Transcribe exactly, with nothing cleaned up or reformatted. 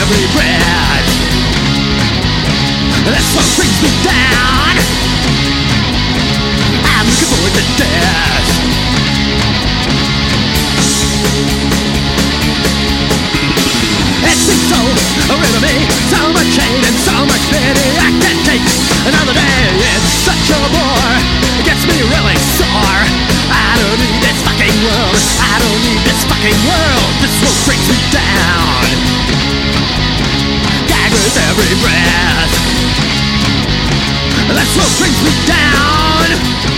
every breath. That's what brings me down. I'm looking forward to death. It's been so real to me, so much hate and so much pity. I can't take another day. It's such a bore. It gets me really sore. I don't need this fucking world. I don't need this fucking world. This world brings me down. Gag with every breath. This world brings me down.